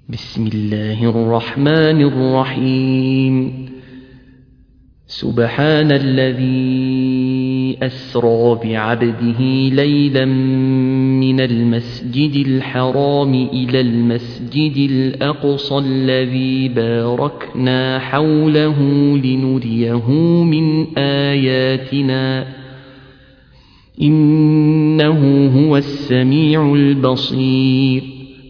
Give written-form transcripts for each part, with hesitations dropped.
بسم الله الرحمن الرحيم. سبحان الذي أسرى بعبده ليلا من المسجد الحرام إلى المسجد الأقصى الذي باركنا حوله لنريه من آياتنا إنه هو السميع البصير.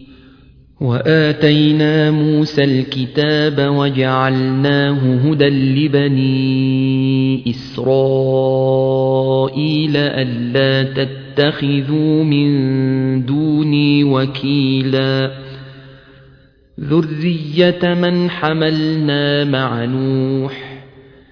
وآتينا موسى الكتاب وجعلناه هدى لبني إسرائيل ألا تتخذوا من دوني وكيلا ذرية من حملنا مع نوح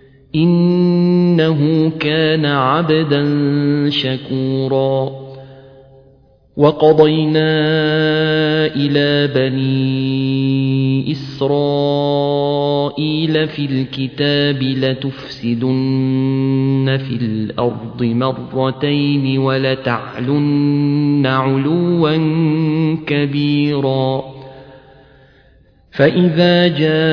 إنه كان عبدا شكورا. وقضينا إلى بني إسرائيل في الكتاب لتفسدن في الأرض مرتين ولتعلن علوا كبيرا. فإذا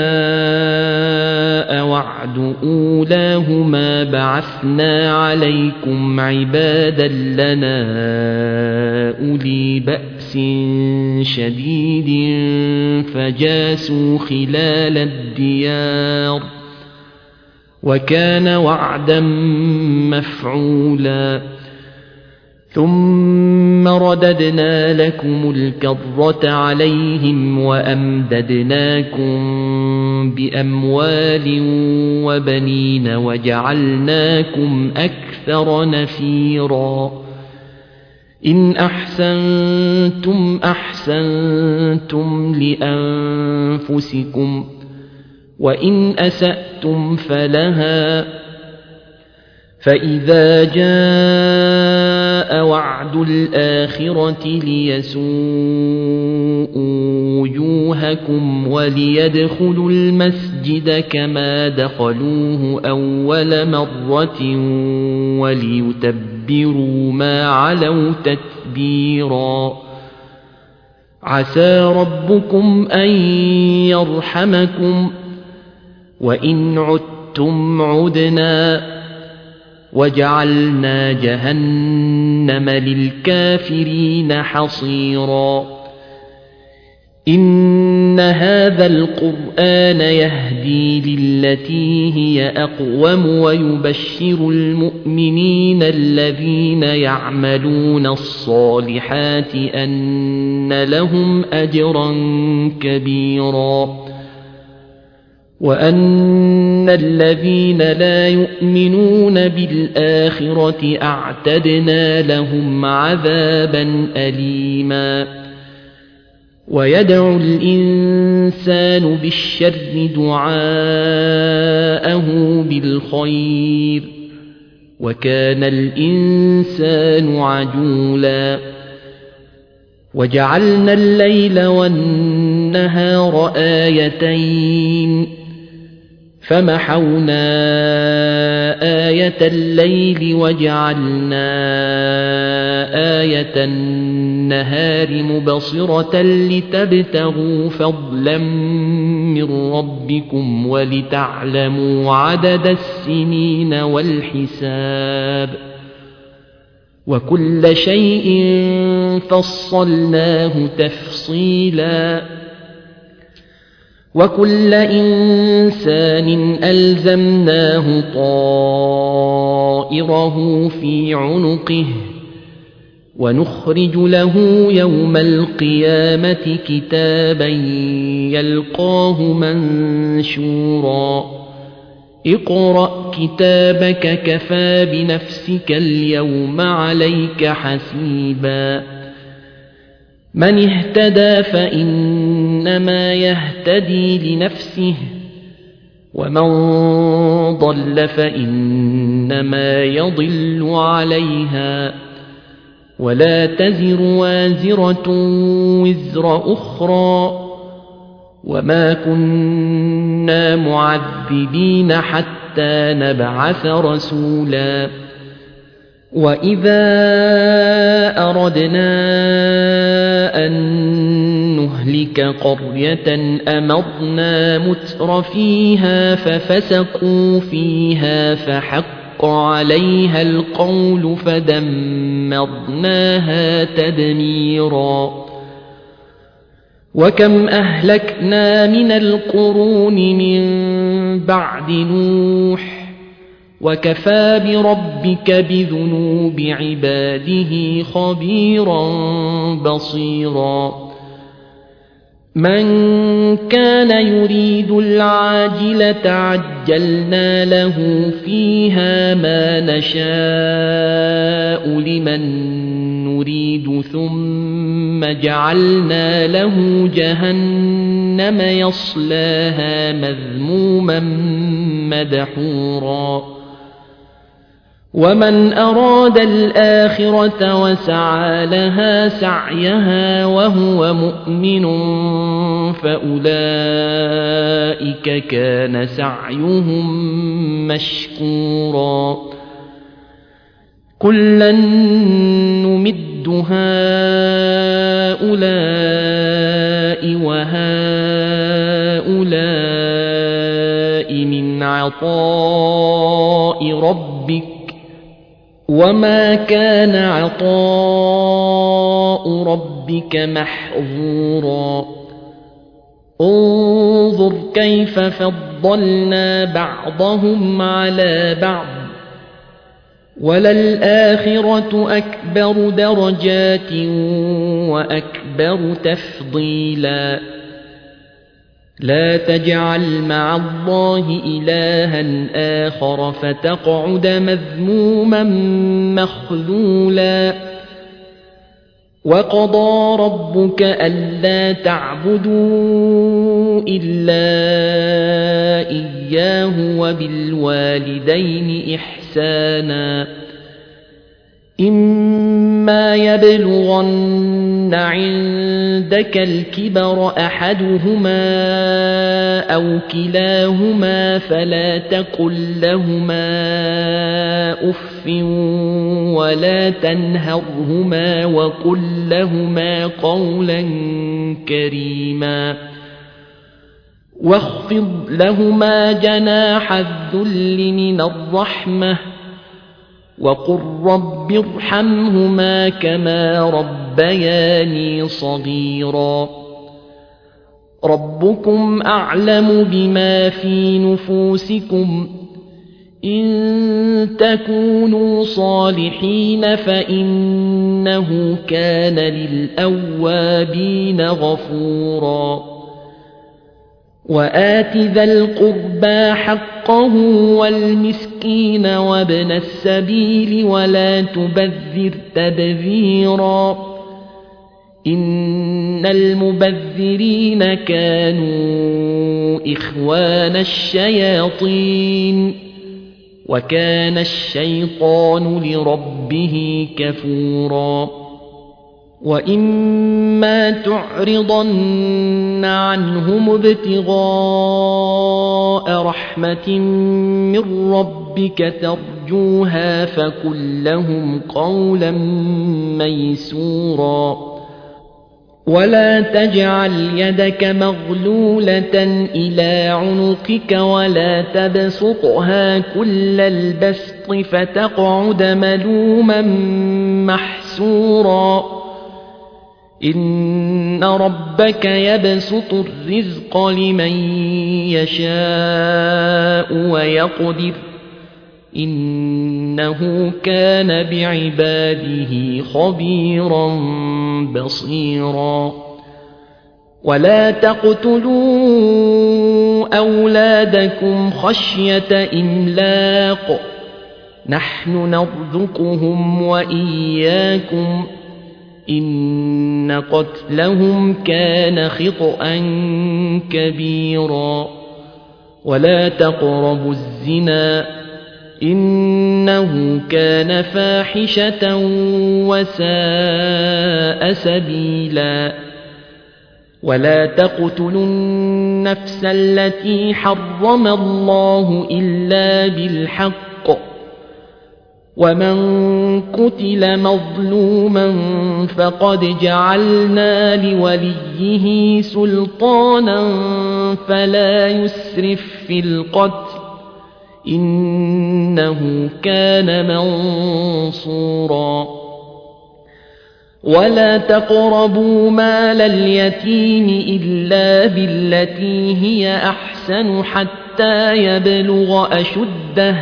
جاء وعد أولاهما بعثنا عليكم عبادا لنا أولي بأس شديد فجاسوا خلال الديار وكان وعدا مفعولا. ثم رددنا لكم الكرة عليهم وأمددناكم بأموال وبنين وجعلناكم أكثر نفيرا. إن أحسنتم أحسنتم لأنفسكم وإن أسأتم فلها. فإذا جاء وعد الآخرة ليسوءوا وجوهكم وليدخلوا المسجد كما دخلوه أول مرة وليتبروا ما علوا تتبيرا. عسى ربكم أن يرحمكم وإن عدتم عدنا وجعلنا جهنم للكافرين حصيرا. إن هذا القرآن يهدي للتي هي أقوم ويبشر المؤمنين الذين يعملون الصالحات أن لهم أجرا كبيرا وأن الذين لا يؤمنون بالآخرة أعتدنا لهم عذابا أليما. ويدعو الإنسان بالشر دعاءه بالخير وكان الإنسان عجولا. وجعلنا الليل والنهار آيتين فمحونا آية الليل وجعلنا آية النهار مبصرة لتبتغوا فضلا من ربكم ولتعلموا عدد السنين والحساب وكل شيء فصلناه تفصيلا. وكل إنسان ألزمناه طائره في عنقه ونخرج له يوم القيامة كتابا يلقاه منشورا. اقرأ كتابك كفى بنفسك اليوم عليك حسيبا. من اهتدى فإنما يهتدي لنفسه ومن ضل فإنما يضل عليها ولا تزر وازرة وزر أخرى وما كنا معذبين حتى نبعث رسولا. وإذا أردنا أن نهلك قرية أمرنا متر فيها ففسقوا فيها فحق عليها القول فدمرناها تدميرا وكم أهلكنا من القرون من بعد نوح وكفى بربك بذنوب عباده خبيرا بصيرا من كان يريد العاجلة عجلنا له فيها ما نشاء لمن نريد ثم جعلنا له جهنم يصلاها مذموما مدحورا ومن أراد الآخرة وسعى لها سعيها وهو مؤمن فأولئك كان سعيهم مشكورا كلا نمد هؤلاء وهؤلاء من عطاء ربك وما كان عطاء ربك محظورا انظر كيف فضلنا بعضهم على بعض وللآخرة أكبر درجات وأكبر تفضيلا لا تجعل مع الله إلها آخر فتقعد مذموما مخذولا وقضى ربك ألا تعبدوا إلا إياه وبالوالدين إحسانا إما يبلغن عندك الكبر أحدهما أو كلاهما فلا تقل لهما أف ولا تنهرهما وقل لهما قولا كريما واخفض لهما جناح الذل من الرحمة وقل رب ارحمهما كما ربياني صغيرا ربكم أعلم بما في نفوسكم إن تكونوا صالحين فإنه كان للأوابين غفورا وآت ذا القربى حقه والمسكين وابن السبيل ولا تبذر تبذيرا إن المبذرين كانوا إخوان الشياطين وكان الشيطان لربه كفورا وإما تعرضن عنهم ابتغاء رحمة من ربك ترجوها فقل لهم قولا ميسورا ولا تجعل يدك مغلولة إلى عنقك ولا تبسطها كل البسط فتقعد ملوما محسورا إن ربك يبسط الرزق لمن يشاء ويقدر إنه كان بعباده خبيرا بصيرا ولا تقتلوا أولادكم خشية إملاق نحن نرزقهم وإياكم إن قتلهم كان خطأ كبيرا ولا تقربوا الزنا إنه كان فاحشة وساء سبيلا ولا تقتلوا النفس التي حرم الله إلا بالحق ومن قتل مظلوما فقد جعلنا لوليه سلطانا فلا يسرف في القتل إنه كان منصورا ولا تقربوا مال اليتيم إلا بالتي هي أحسن حتى يبلغ أشده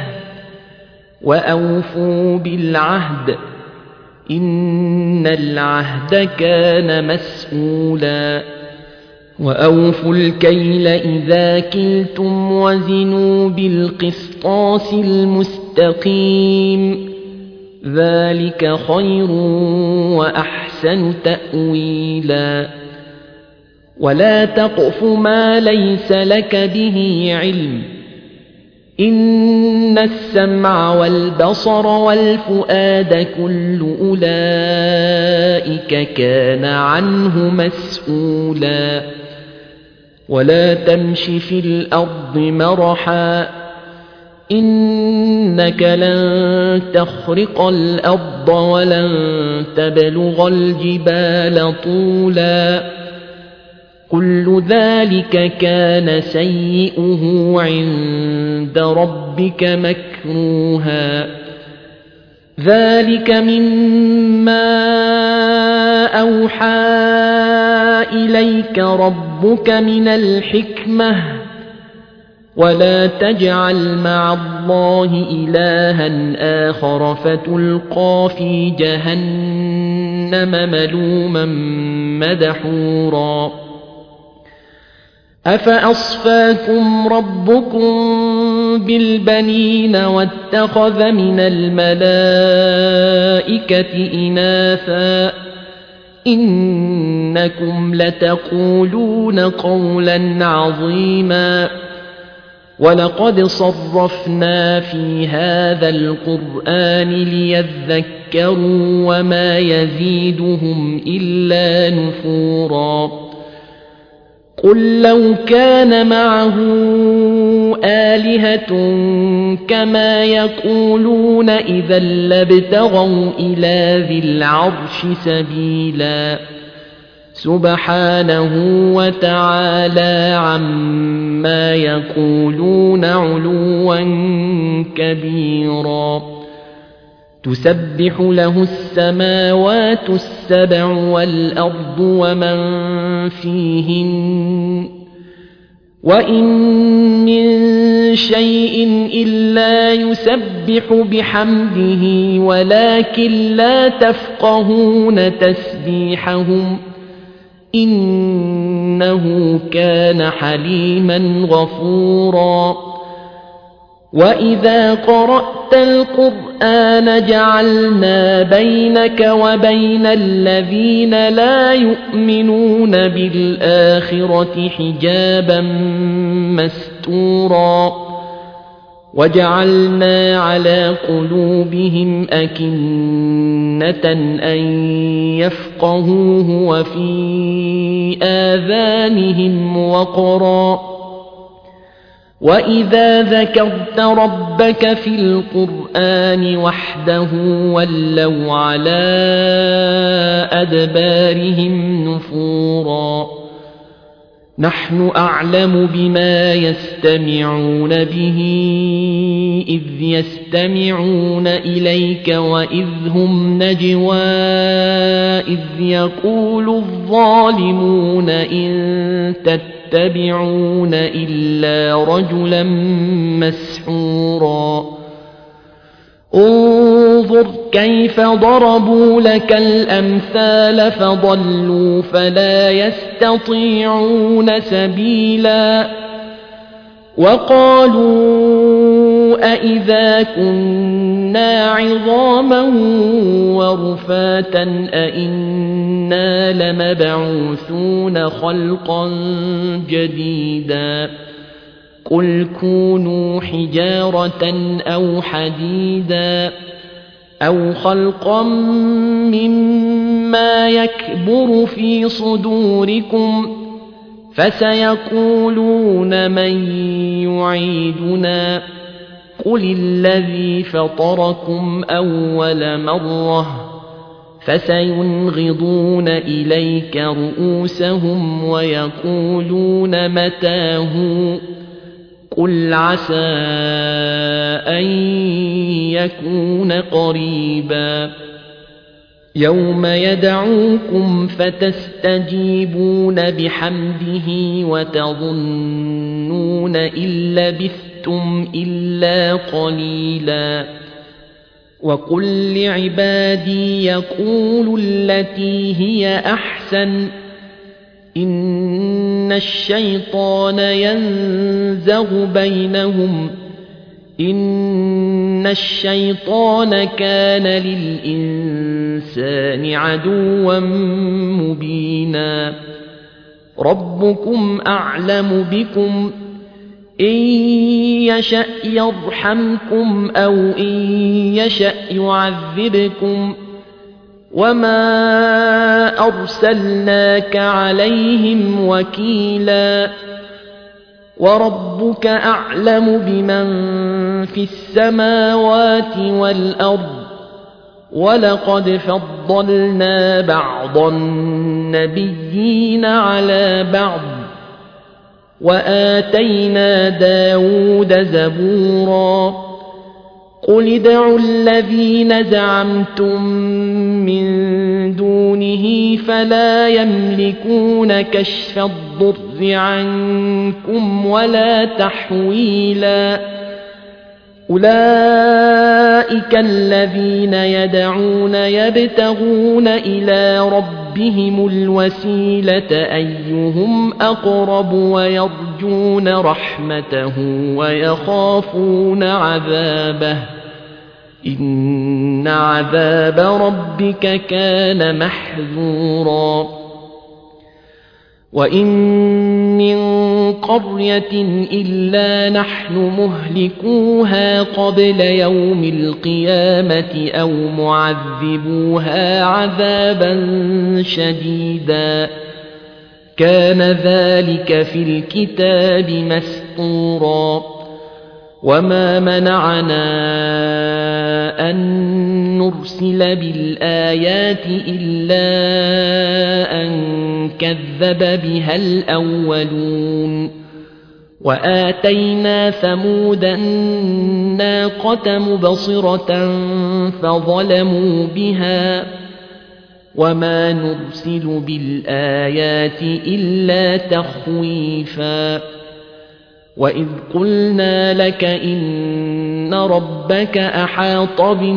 وأوفوا بالعهد إن العهد كان مسؤولا وأوفوا الكيل إذا كلتم وزنوا بالقسطاس المستقيم ذلك خير وأحسن تأويلا ولا تقف ما ليس لك به علم إن السمع والبصر والفؤاد كل أولئك كان عنه مسؤولا ولا تمش في الأرض مرحا إنك لن تخرق الأرض ولن تبلغ الجبال طولا كل ذلك كان سيئه عند ربك مكروها ذلك مما أوحى إليك ربك من الحكمة ولا تجعل مع الله إلها آخر فتلقى في جهنم ملوما مدحورا أفأصفاكم ربكم بالبنين واتخذ من الملائكة إناثا إنكم لتقولون قولا عظيما ولقد صرفنا في هذا القرآن ليذكروا وما يزيدهم إلا نفورا قل لو كان معه آلهة كما يقولون إذا لابتغوا إلى ذي العرش سبيلا سبحانه وتعالى عما يقولون علوا كبيرا تسبح له السماوات السبع والأرض ومن فيهن وإن من شيء إلا يسبح بحمده ولكن لا تفقهون تسبيحهم إنه كان حليما غفورا وإذا قرأت القرآن جعلنا بينك وبين الذين لا يؤمنون بالآخرة حجابا مستورا وجعلنا على قلوبهم أكنة أن يفقهوه وفي آذانهم وقرا وإذا ذكرت ربك في القرآن وحده ولوا على أدبارهم نفورا نحن أعلم بما يستمعون به إذ يستمعون إليك وإذ هم نجوى إذ يقول الظالمون إن تتبعون إلا رجلا مسحورا انظر كيف ضربوا لك الأمثال فضلوا فلا يستطيعون سبيلا وقالوا أئذا كنا عظاما ورفاتا أئنا لمبعوثون خلقا جديدا قل كونوا حجارة أو حديدا أو خلقا مما يكبر في صدوركم فسيقولون من يعيدنا قل الذي فطركم أول مرة فسينغضون إليك رؤوسهم ويقولون متاه قل عسى أن يكون قريبا يوم يدعوكم فتستجيبون بحمده وتظنون إن لبثتم إلا قليلا وقل لعبادي يقولوا التي هي أحسن إن الشيطان ينزغ بينهم إن الشيطان كان للإنسان عدوا مبينا ربكم أعلم بكم إن يشأ يرحمكم أو إن يشأ يعذبكم وما أرسلناك عليهم وكيلا وربك أعلم بمن في السماوات والأرض ولقد فضلنا بعض النبيين على بعض وآتينا داود زبورا قل ادعوا الذين زعمتم من دونه فلا يملكون كشف الضر عنكم ولا تحويلا أولئك الذين يدعون يبتغون إلى ربهم الوسيلة أيهم أقرب ويرجون رحمته ويخافون عذابه إن عذاب ربك كان محذورا وإن من قرية إلا نحن مهلكوها قبل يوم القيامة أو معذبوها عذابا شديدا كان ذلك في الكتاب مسطورا وما منعنا أن نرسل بالآيات إلا أن كذب بها الأولون وآتينا ثمود الناقة مبصرة فظلموا بها وما نرسل بالآيات إلا تخويفا وإذ قلنا لك إن ربك أحاط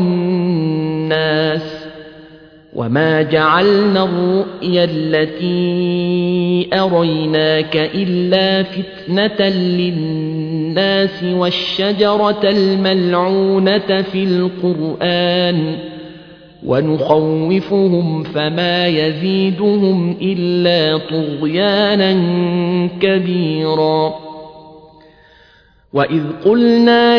بالناس وما جعلنا الرؤيا التي أريناك إلا فتنة للناس والشجرة الملعونة في القرآن ونخوفهم فما يزيدهم إلا طغيانا كبيرا وإذ قلنا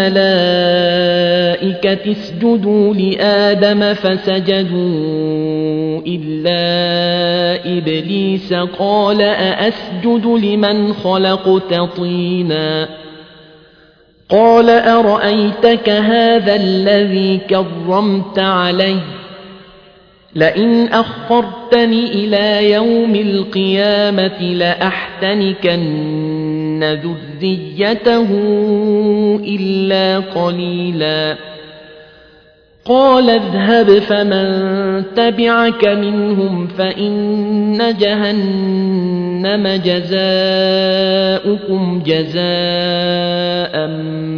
للملائكة اسجدوا لآدم فسجدوا إلا إبليس قال أأسجد لمن خلقت طينا قال أرأيتك هذا الذي كرمت عليه لئن أخرتني إلى يوم القيامة لأحتنكن ذريته إلا قليلا قال اذهب فمن تبعك منهم فإن جهنم جزاؤكم جزاء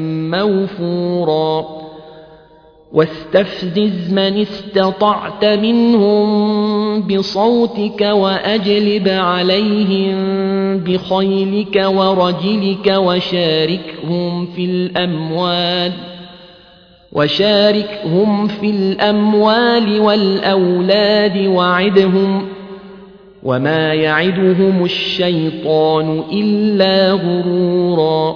موفورا واستفزز من استطعت منهم بصوتك وأجلب عليهم بخيلك ورجلك وشاركهم في الأموال والأولاد وعدهم وما يعدهم الشيطان إلا غرورا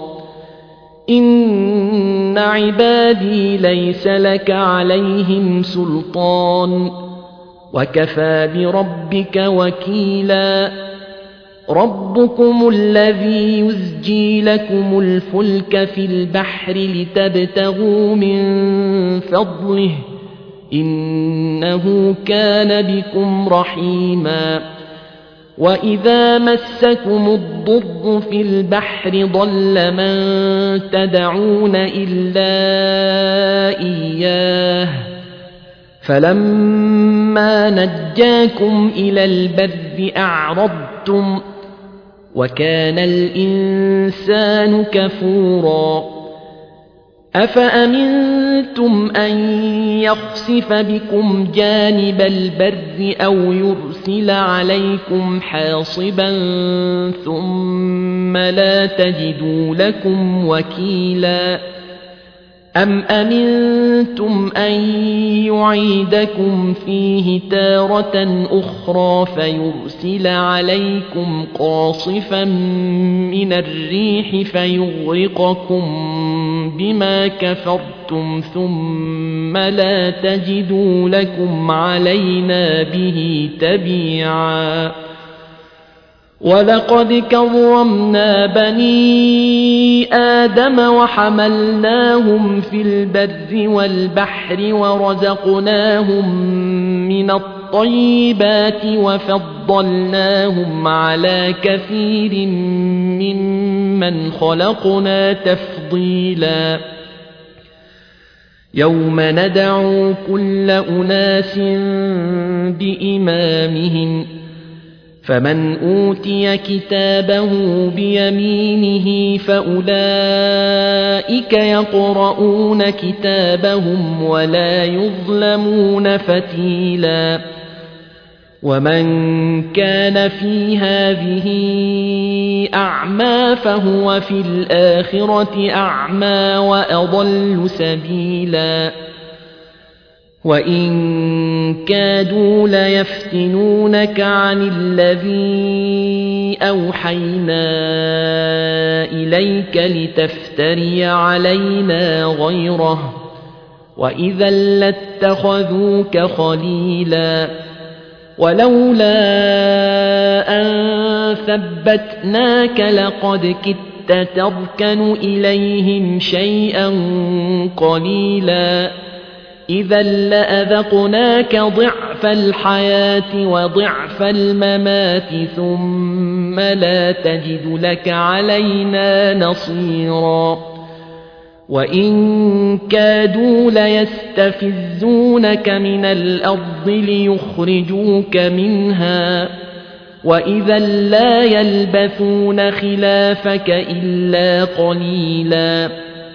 إن عبادي ليس لك عليهم سلطان وكفى بربك وكيلا ربكم الذي يزجي لكم الفلك في البحر لتبتغوا من فضله إنه كان بكم رحيما وإذا مسكم الضر في البحر ضل من تدعون إلا إياه فلما نجاكم إلى البر أعرضتم وكان الإنسان كفورا أفأمنتم أن يخسف بكم جانب البر أو يرسل عليكم حاصبا ثم لا تجدوا لكم وكيلا أم أمنتم أن يعيدكم فيه تارة أخرى فيرسل عليكم قاصفا من الريح فيغرقكم بما كفرتم ثم لا تجدوا لكم علينا به تبيعا ولقد كرمنا بني آدم وحملناهم في البر والبحر ورزقناهم من الطيبات وفضلناهم على كثير ممن خلقنا تفضيلا يوم ندعو كل أناس بإمامهم فمن أوتي كتابه بيمينه فأولئك يقرؤون كتابهم ولا يظلمون فتيلا ومن كان في هذه أعمى فهو في الآخرة أعمى وأضل سبيلا وإن كادوا ليفتنونك عن الذي أوحينا إليك لتفتري علينا غيره وإذا لاتخذوك خليلا ولولا أن ثبتناك لقد كدت تركن إليهم شيئا قليلا إذا لأذقناك ضعف الحياة وضعف الممات ثم لا تجد لك علينا نصيرا وإن كادوا ليستفزونك من الأرض ليخرجوك منها وإذا لا يلبثون خلافك إلا قليلا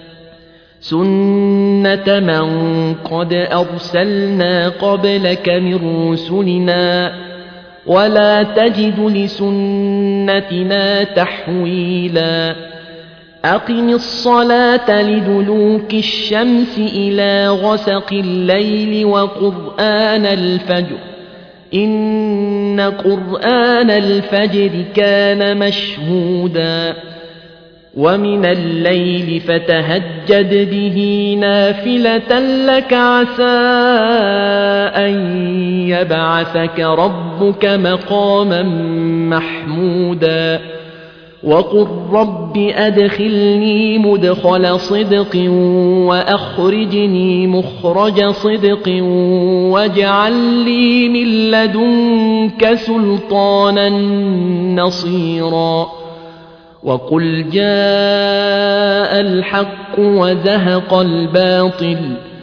سنة من قد أرسلنا قبلك من رسلنا ولا تجد لسنتنا تحويلا أقم الصلاة لدلوك الشمس إلى غسق الليل وقرآن الفجر إن قرآن الفجر كان مشهودا ومن الليل فتهجد به نافلة لك عسى أن يبعثك ربك مقاما محمودا وقل رب أدخلني مدخل صدق وأخرجني مخرج صدق واجعل لي من لدنك سلطانا نصيرا وقل جاء الحق وزهق الباطل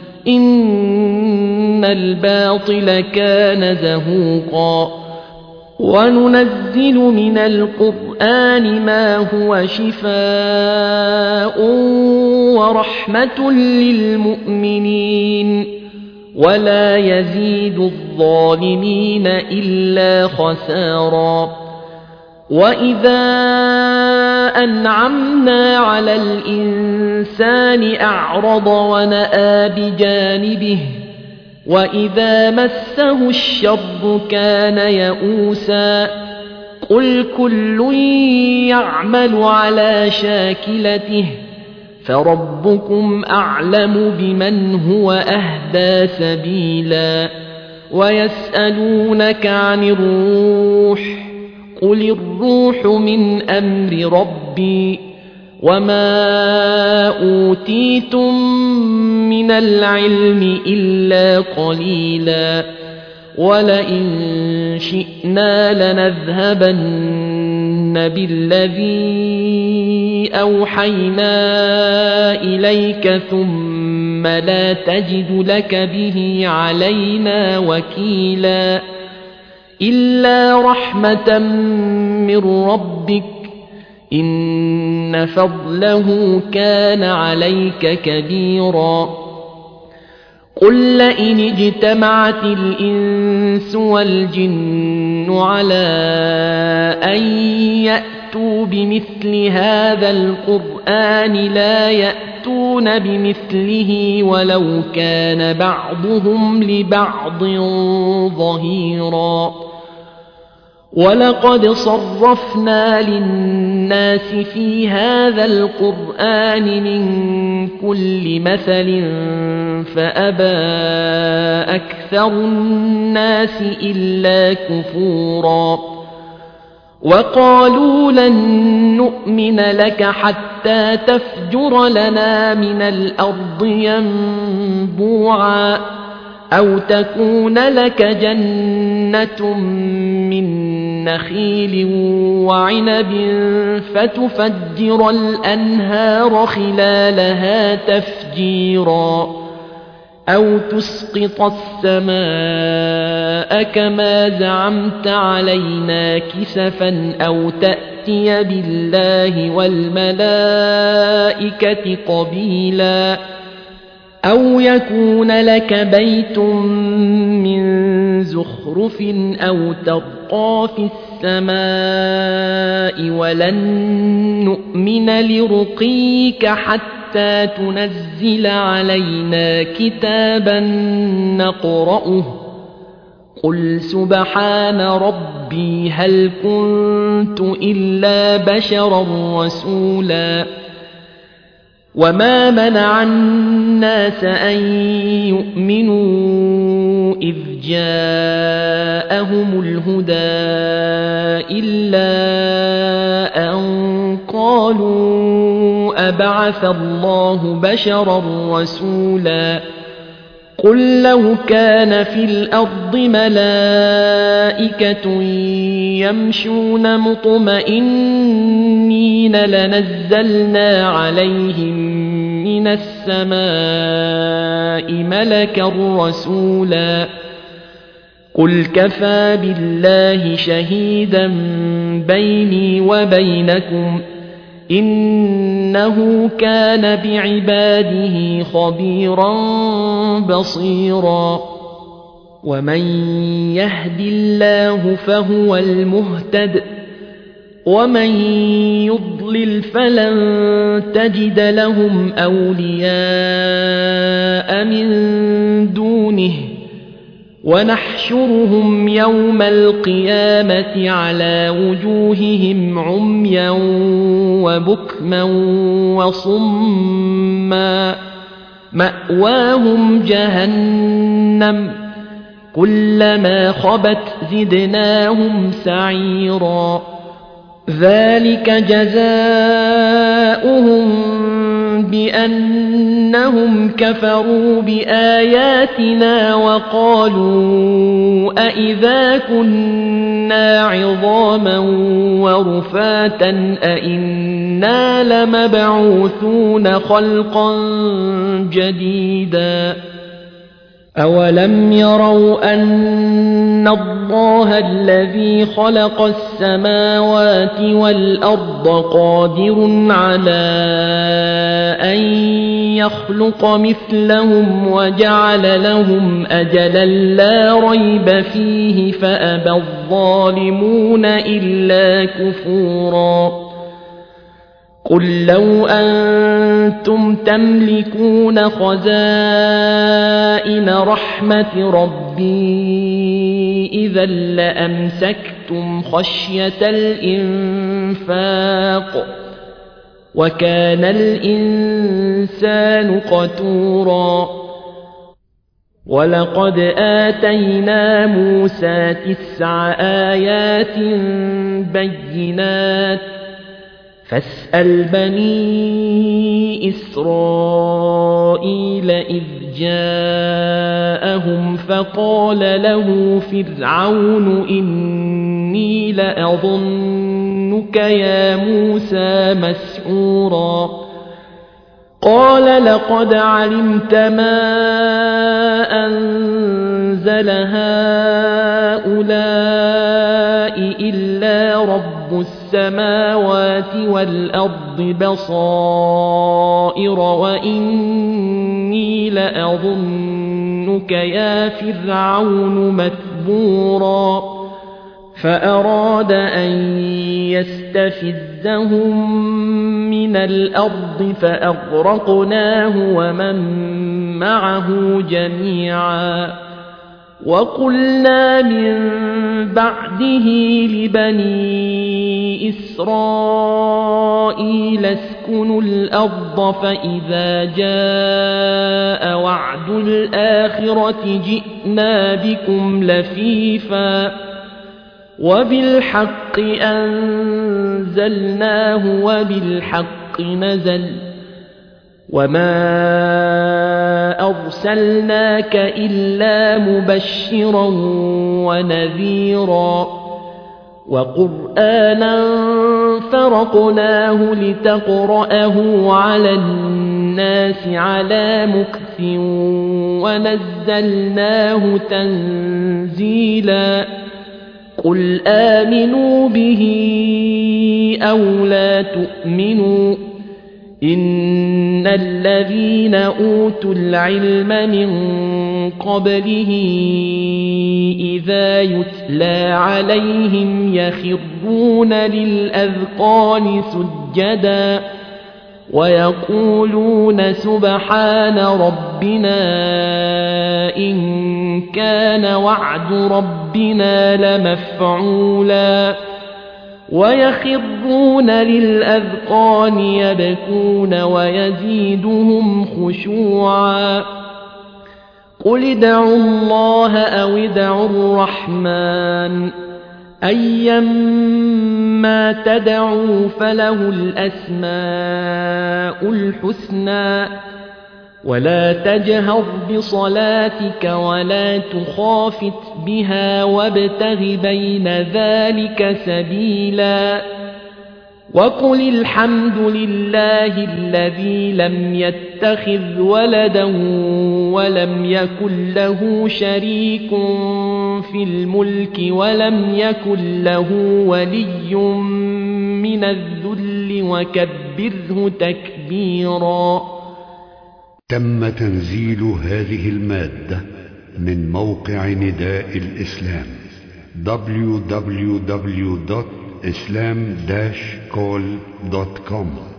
إن الباطل كان زهوقا وننزل من القرآن ما هو شفاء ورحمة للمؤمنين ولا يزيد الظالمين إلا خسارا وإذا أنعمنا على الإنسان أعرض ونأى بجانبه وإذا مسه الشر كان يئوسا قل كل يعمل على شاكلته فربكم أعلم بمن هو أهدى سبيلا ويسألونك عن الروح قل الروح من أمر ربي وما أوتيتم من العلم إلا قليلا ولئن شئنا لنذهبن بالذي أوحينا إليك ثم لا تجد لك به علينا وكيلا إلا رحمة من ربك إن فضله كان عليك كبيرا قل لئن اجتمعت الإنس والجن على أن يأتوا بمثل هذا القرآن لا يأتون بمثله ولو كان بعضهم لبعض ظهيرا ولقد صرفنا للناس في هذا القرآن من كل مثل فأبى أكثر الناس إلا كفورا وقالوا لن نؤمن لك حتى تفجر لنا من الأرض ينبوعا أو تكون لك جنة من نخيل وعنب فتفجر الأنهار خلالها تفجيرا أو تسقط السماء كما زعمت علينا كسفا أو تأتي بالله والملائكة قبيلا أو يكون لك بيت من زخرف أو ترقى في السماء ولن نؤمن لرقيك حتى تنزل علينا كتابا نقرأه قل سبحان ربي هل كنت إلا بشرا رسولا وما منع الناس أن يؤمنوا إذ جاءهم الهدى إلا أن قالوا أبعث الله بشرا رسولا قل لو كان في الأرض ملائكة يمشون مطمئنين لنزلنا عليهم من السماء ملكا رسولا قل كفى بالله شهيدا بيني وبينكم إنه كان بعباده خبيرا بصيرا ومن يهد الله فهو المهتد ومن يضلل فلن تجد لهم أولياء من دونه ونحشرهم يوم القيامة على وجوههم عميا وبكما وصما مأواهم جهنم كلما خبت زدناهم سعيرا ذلك جزاؤهم بأنهم كفروا بآياتنا وقالوا أئذا كنا عظاما ورفاتا أئنا لمبعوثون خلقا جديدا أولم يروا أن الله الذي خلق السماوات والأرض قادر على أن يخلق مثلهم وجعل لهم أجلا لا ريب فيه فأبى الظالمون إلا كفورا قل لو أنتم تملكون خزائن رحمة ربي إذا لأمسكتم خشية الإنفاق وكان الإنسان قتورا ولقد آتينا موسى 9 آيات بينات فاسأل بني إسرائيل إذ جاءهم فقال له فرعون إني لأظنك يا موسى مسحورا قال لقد علمت ما أنزل هؤلاء إلا رب السماوات والأرض بصائر وإني لأظنك يا فرعون مثبورا فأراد أن يستفزهم من الأرض فأغرقناه ومن معه جميعا وقلنا من بعده لبني إسرائيل اسكنوا الأرض فإذا جاء وعد الآخرة جئنا بكم لفيفا وبالحق أنزلناه وبالحق نزل وما أرسلناك إلا مبشرا ونذيرا وقرآنا فرقناه لتقرأه على الناس على مكث ونزلناه تنزيلا قل آمنوا به أو لا تؤمنوا إن الذين أوتوا العلم من قبله إذا يتلى عليهم يخرون للأذقان سجدا ويقولون سبحان ربنا إن كان وعد ربنا لمفعولا ويخرون للأذقان يبكون ويزيدهم خشوعا قل ادعوا الله أو ادعوا الرحمن أيما تدعوا فله الأسماء الحسنى ولا تجهر بصلاتك ولا تخافت بها وابتغ بين ذلك سبيلا وقل الحمد لله الذي لم يتخذ ولدا ولم يكن له شريك في الملك ولم يكن له ولي من الذل وكبره تكبيرا. تم تنزيل هذه المادة من موقع نداء الإسلام www.islam-call.com